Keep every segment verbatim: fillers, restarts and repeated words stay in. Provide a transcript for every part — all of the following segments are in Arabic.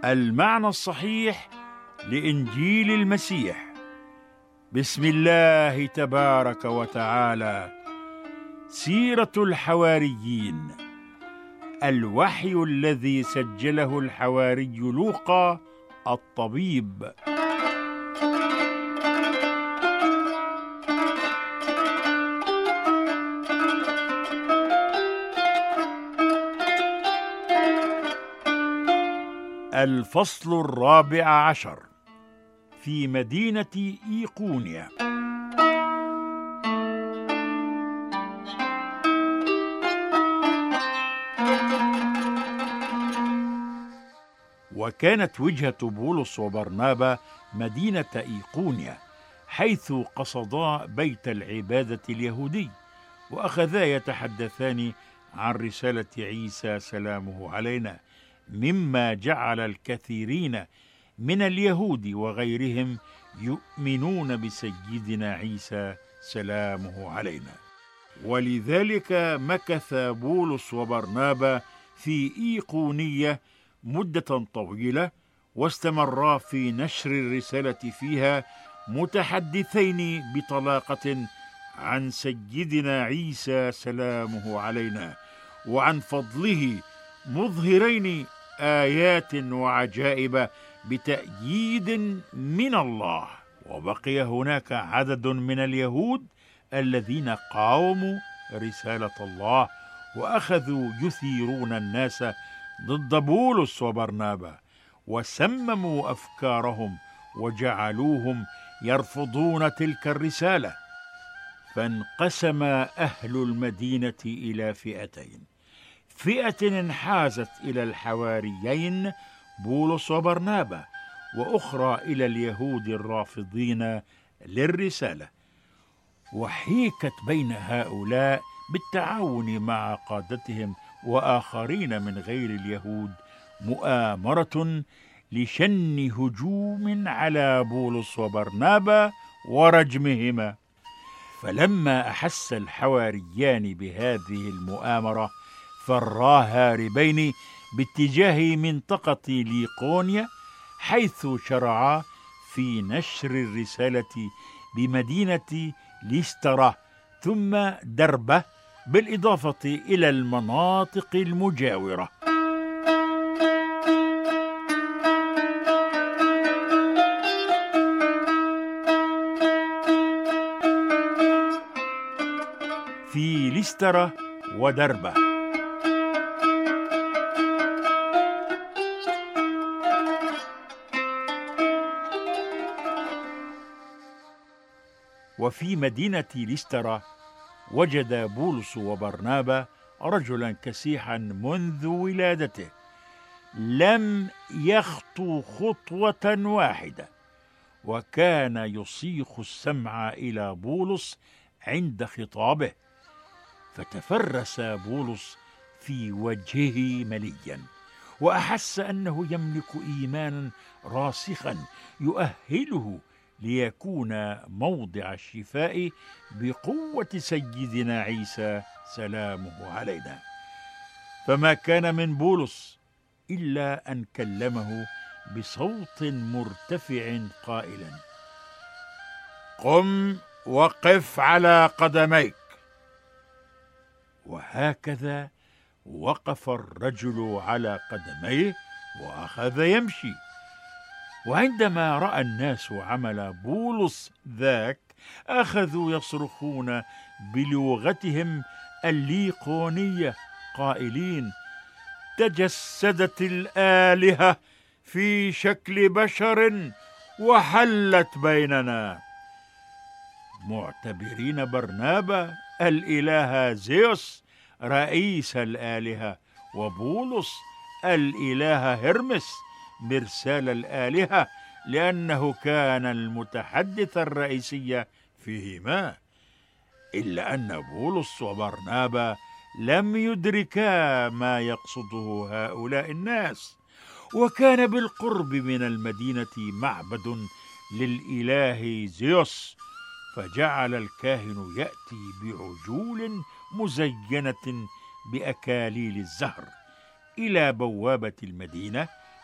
المعنى الصحيح لإنجيل المسيح. بسم الله تبارك وتعالى. سيرة الحواريين، الوحي الذي سجله الحواري لوقا الطبيب. الفصل الرابع عشر، في مدينة إيقونيا. وكانت وجهة بولس وبرنابا مدينة إيقونيا، حيث قصدا بيت العبادة اليهودي، وأخذا يتحدثان عن رسالة عيسى سلامه علينا، مما جعل الكثيرين من اليهود وغيرهم يؤمنون بسيدنا عيسى سلامه علينا. ولذلك مكث بولس وبرنابا في إيقونية مدة طويلة، واستمرا في نشر الرسالة فيها، متحدثين بطلاقة عن سيدنا عيسى سلامه علينا وعن فضله، مظهرين آيات وعجائب بتأييد من الله. وبقي هناك عدد من اليهود الذين قاوموا رسالة الله، وأخذوا يثيرون الناس ضد بولس وبرنابا، وسمموا أفكارهم وجعلوهم يرفضون تلك الرسالة. فانقسم أهل المدينة إلى فئتين: فئة انحازت إلى الحواريين بولس وبرنابا، وأخرى إلى اليهود الرافضين للرسالة. وحيكت بين هؤلاء بالتعاون مع قادتهم وآخرين من غير اليهود مؤامرة لشن هجوم على بولس وبرنابا ورجمهما. فلما أحس الحواريان بهذه المؤامرة، فرا هاربين باتجاه منطقة ليقونيا، حيث شرعا في نشر الرسالة بمدينة ليسترا ثم دربة، بالإضافة إلى المناطق المجاورة. في ليسترا ودربة. وفي مدينة ليسترا وجد بولس وبرنابا رجلا كسيحا منذ ولادته، لم يخطو خطوة واحدة، وكان يصيخ السمع إلى بولس عند خطابه. فتفرس بولس في وجهه مليا، وأحس أنه يملك إيمانا راسخا يؤهله ليكون موضع الشفاء بقوة سيدنا عيسى سلامه علينا. فما كان من بولس إلا أن كلمه بصوت مرتفع قائلا: قم وقف على قدميك. وهكذا وقف الرجل على قدميه وأخذ يمشي. وعندما رأى الناس عمل بولس ذاك، أخذوا يصرخون بلغتهم الليقونية قائلين: تجسدت الآلهة في شكل بشر وحلت بيننا، معتبرين برنابا الإله زيوس رئيس الآلهة، وبولس الإله هرمس مرسال الآلهة، لأنه كان المتحدث الرئيسي فيهما. إلا أن بولس وبرنابا لم يدركا ما يقصده هؤلاء الناس. وكان بالقرب من المدينة معبد للإله زيوس، فجعل الكاهن يأتي بعجول مزينة بأكاليل الزهر إلى بوابة المدينة،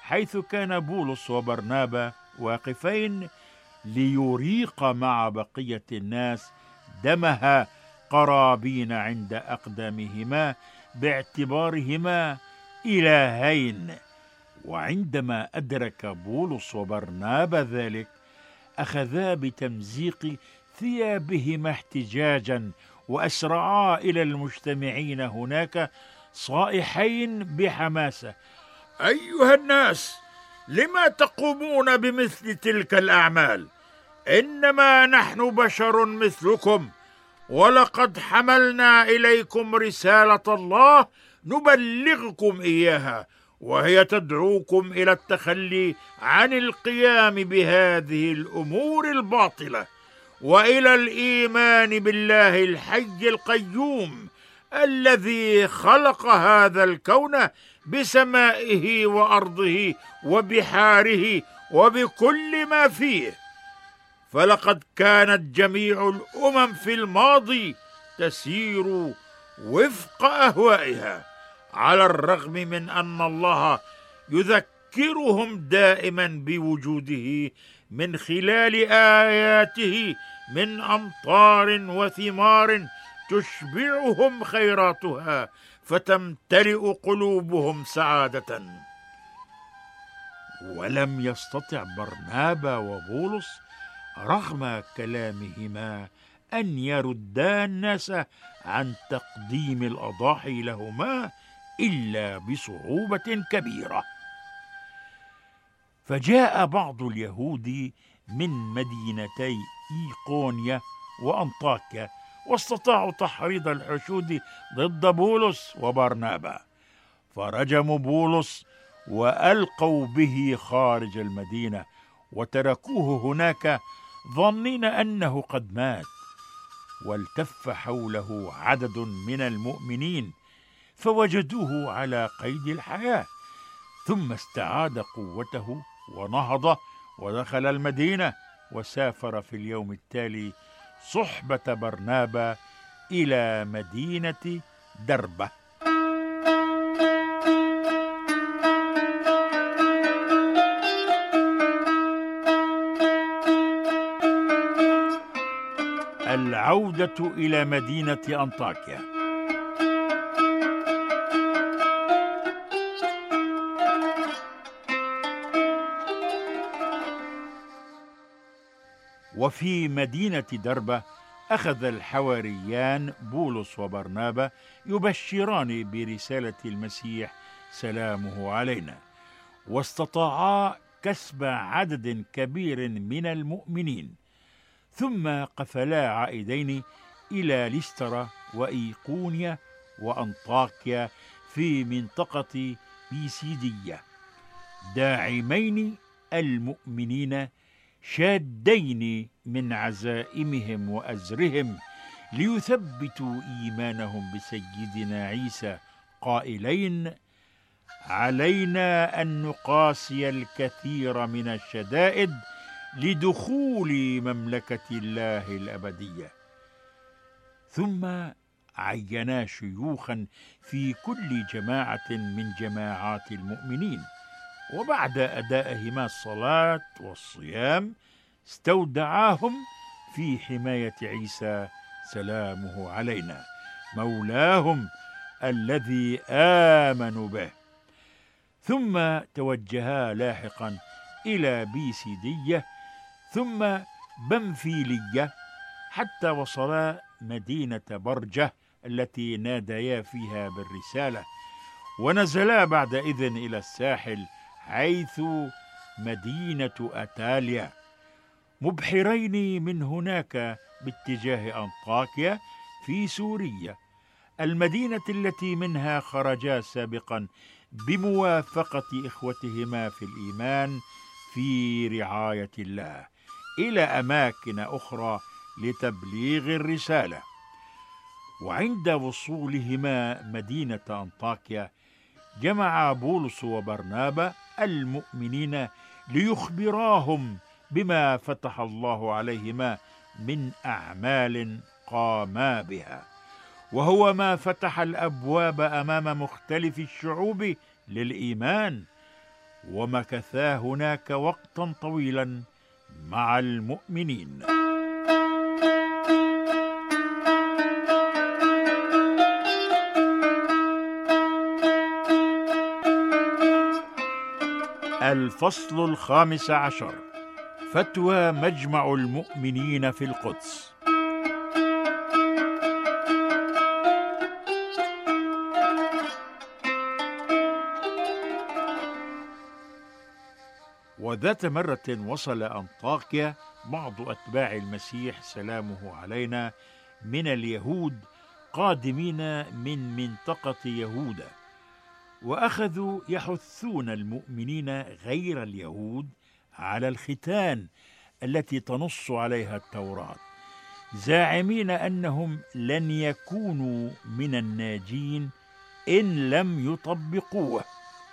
حيث كان بولس وبرنابا واقفين ليريق مع بقية الناس دمها قرابين عند أقدامهما باعتبارهما إلهين. وعندما أدرك بولس وبرنابا ذلك أخذا بتمزيق ثيابهما احتجاجا، وأسرعا إلى المجتمعين هناك صائحين بحماسة: أيها الناس، لما تقومون بمثل تلك الأعمال؟ إنما نحن بشر مثلكم، ولقد حملنا إليكم رسالة الله نبلغكم إياها، وهي تدعوكم إلى التخلي عن القيام بهذه الأمور الباطلة، وإلى الإيمان بالله الحي القيوم الذي خلق هذا الكون بسمائه وأرضه وبحاره وبكل ما فيه. فلقد كانت جميع الأمم في الماضي تسير وفق أهوائها، على الرغم من أن الله يذكرهم دائما بوجوده من خلال آياته من أمطار وثمار تشبعهم خيراتها فتمتلئ قلوبهم سعادة. ولم يستطع برنابا وبولس رغم كلامهما أن يردا الناس عن تقديم الأضاحي لهما إلا بصعوبة كبيرة. فجاء بعض اليهود من مدينتي إيقونيا وأنطاكيا، واستطاعوا تحريض الحشود ضد بولس وبرنابا، فرجموا بولس وألقوا به خارج المدينة، وتركوه هناك ظنين أنه قد مات. والتف حوله عدد من المؤمنين فوجدوه على قيد الحياة، ثم استعاد قوته ونهض ودخل المدينة، وسافر في اليوم التالي صحبة برنابا إلى مدينة دربة. العودة إلى مدينة أنطاكيا. وفي مدينة دربة أخذ الحواريان بولس وبرنابا يبشران برسالة المسيح سلامه علينا، واستطاعا كسب عدد كبير من المؤمنين، ثم قفلا عائدين إلى ليسترا وإيقونيا وأنطاكيا في منطقة بيسيدية، داعمين المؤمنين شادين من عزائمهم وأزرهم ليثبتوا إيمانهم بسيدنا عيسى، قائلين: علينا أن نقاسي الكثير من الشدائد لدخول مملكة الله الأبدية. ثم عينا شيوخا في كل جماعة من جماعات المؤمنين، وبعد أدائهما الصلاة والصيام استودعاهم في حماية عيسى سلامه علينا مولاهم الذي آمنوا به. ثم توجها لاحقا إلى بيسيدية ثم بنفيلية، حتى وصلا مدينة برجة التي ناديا فيها بالرسالة، ونزلا بعد إذن إلى الساحل حيث مدينة أتاليا، مبحرين من هناك باتجاه أنطاكيا في سوريا، المدينة التي منها خرجا سابقا بموافقة إخوتهما في الإيمان في رعاية الله إلى أماكن أخرى لتبليغ الرسالة. وعند وصولهما مدينة أنطاكيا جمع بولس وبرنابا المؤمنين ليخبراهم بما فتح الله عليهما من أعمال قاما بها، وهو ما فتح الأبواب أمام مختلف الشعوب للإيمان، ومكثا هناك وقتا طويلا مع المؤمنين. الفصل الخامس عشر: فتوى مجمع المؤمنين في القدس. وذات مرة وصل أنطاكيا بعض أتباع المسيح سلامه علينا من اليهود قادمين من منطقة يهوذا، وأخذوا يحثون المؤمنين غير اليهود على الختان التي تنص عليها التوراة، زاعمين أنهم لن يكونوا من الناجين إن لم يطبقوه.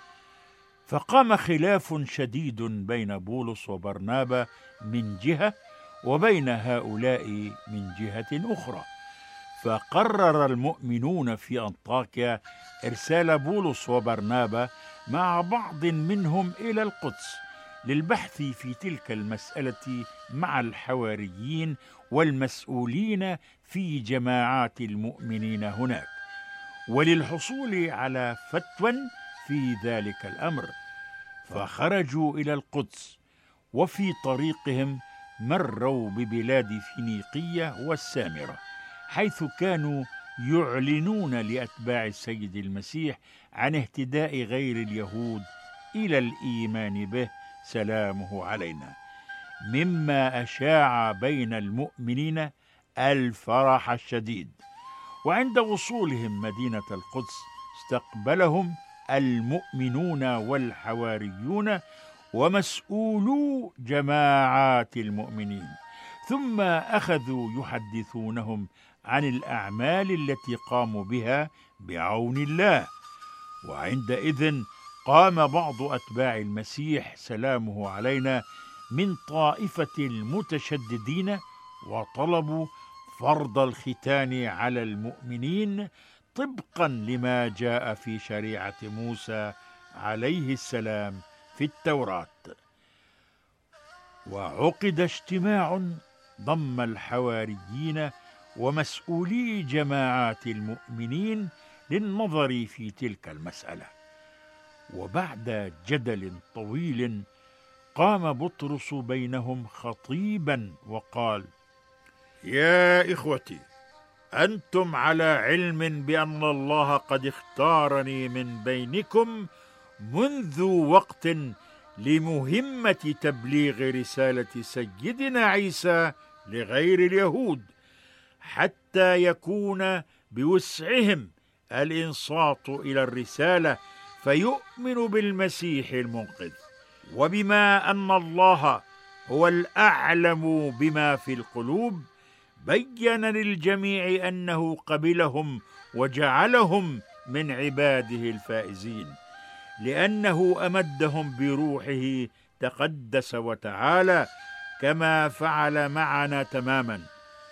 فقام خلاف شديد بين بولس وبرنابا من جهة، وبين هؤلاء من جهة أخرى. فقرر المؤمنون في أنطاكيا إرسال بولس وبرنابا مع بعض منهم إلى القدس للبحث في تلك المسألة مع الحواريين والمسؤولين في جماعات المؤمنين هناك، وللحصول على فتوى في ذلك الأمر. فخرجوا إلى القدس، وفي طريقهم مروا ببلاد فينيقية والسامرة، حيث كانوا يعلنون لأتباع السيد المسيح عن اهتداء غير اليهود إلى الإيمان به سلامه علينا، مما أشاع بين المؤمنين الفرح الشديد. وعند وصولهم مدينة القدس استقبلهم المؤمنون والحواريون ومسؤولو جماعات المؤمنين، ثم أخذوا يحدثونهم عن الأعمال التي قاموا بها بعون الله. وعندئذ قام بعض أتباع المسيح سلامه علينا من طائفة المتشددين وطلبوا فرض الختان على المؤمنين طبقا لما جاء في شريعة موسى عليه السلام في التوراة. وعقد اجتماع ضم الحواريين ومسؤولي جماعات المؤمنين للنظر في تلك المسألة. وبعد جدل طويل قام بطرس بينهم خطيبا وقال: يا إخوتي، أنتم على علم بأن الله قد اختارني من بينكم منذ وقت لمهمة تبليغ رسالة سيدنا عيسى لغير اليهود، حتى يكون بوسعهم الإنصات إلى الرسالة فيؤمن بالمسيح المنقذ. وبما أن الله هو الأعلم بما في القلوب، بين للجميع أنه قبلهم وجعلهم من عباده الفائزين، لأنه أمدهم بروحه تقدس وتعالى كما فعل معنا تماما.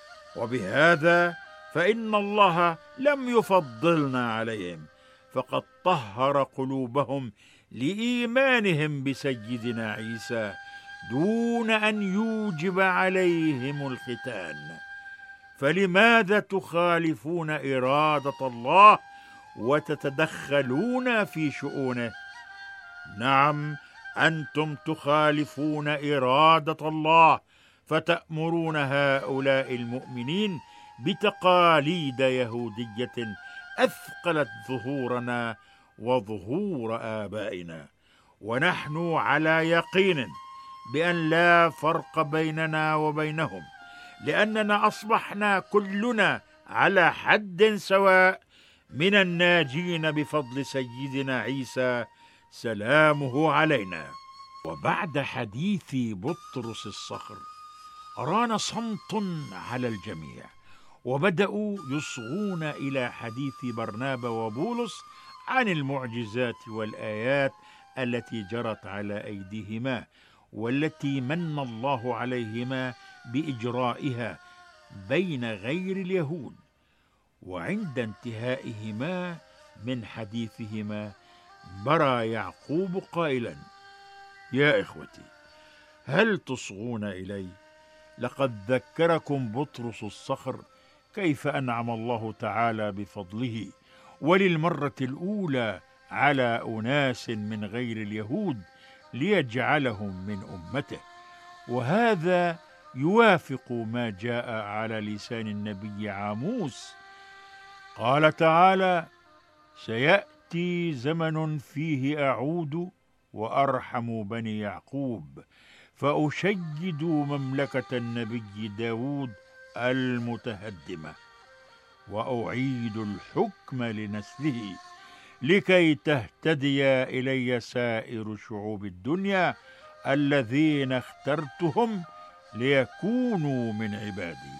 وبهذا فإن الله لم يفضلنا عليهم، فقد طهر قلوبهم لإيمانهم بسيدنا عيسى دون أن يوجب عليهم الختان. فلماذا تخالفون إرادة الله وتتدخلون في شؤونه؟ نعم، أنتم تخالفون إرادة الله، فتأمرون هؤلاء المؤمنين بتقاليد يهودية أثقلت ظهورنا وظهور آبائنا. ونحن على يقين بأن لا فرق بيننا وبينهم، لأننا أصبحنا كلنا على حد سواء من الناجين بفضل سيدنا عيسى سلامه علينا. وبعد حديث بطرس الصخر ران صمت على الجميع، وبدأوا يصغون إلى حديث برنابا وبولس عن المعجزات والآيات التي جرت على أيديهما، والتي من الله عليهما بإجرائها بين غير اليهود. وعند انتهائهما من حديثهما برى يعقوب قائلا: يا إخوتي، هل تصغون إلي؟ لقد ذكركم بطرس الصخر كيف أنعم الله تعالى بفضله وللمرة الأولى على أناس من غير اليهود ليجعلهم من أمته، وهذا يوافق ما جاء على لسان النبي عاموس. قال تعالى: سيأتي زمن فيه أعود وأرحم بني يعقوب فأشيد مملكة النبي داود المتهدمة وأعيد الحكم لنسله لكي تهتدي إلي سائر شعوب الدنيا الذين اخترتهم ليكونوا من عبادي.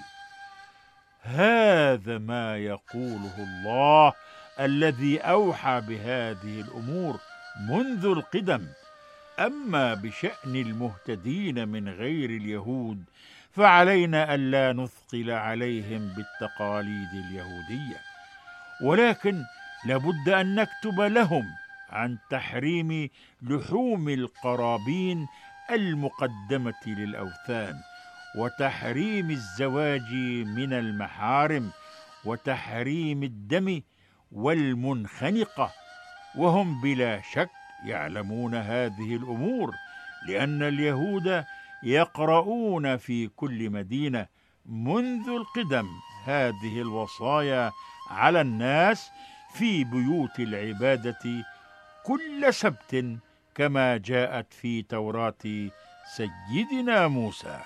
هذا ما يقوله الله الذي أوحى بهذه الأمور منذ القدم. أما بشأن المهتدين من غير اليهود فعلينا ألا نثقل عليهم بالتقاليد اليهودية، ولكن لابد أن نكتب لهم عن تحريم لحوم القرابين المقدمة للأوثان، وتحريم الزواج من المحارم، وتحريم الدم والمنخنقة، وهم بلا شك يعلمون هذه الأمور، لأن اليهود يقرؤون في كل مدينة منذ القدم هذه الوصايا على الناس في بيوت العبادة كل سبت كما جاءت في توراة سيدنا موسى.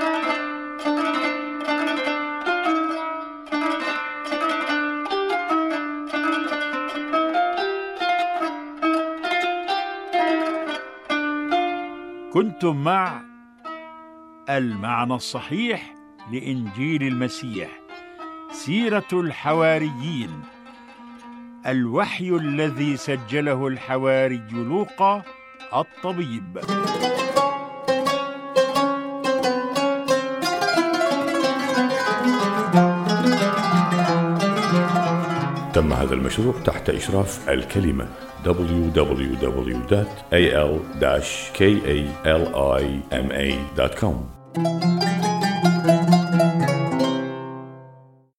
كنتم مع المعنى الصحيح لإنجيل المسيح، سيرة الحواريين، الوحي الذي سجله الحواري لوقا الطبيب. تم هذا المشروع تحت إشراف الكلمة دبليو دبليو دبليو دوت إيه إل كاليما دوت كوم.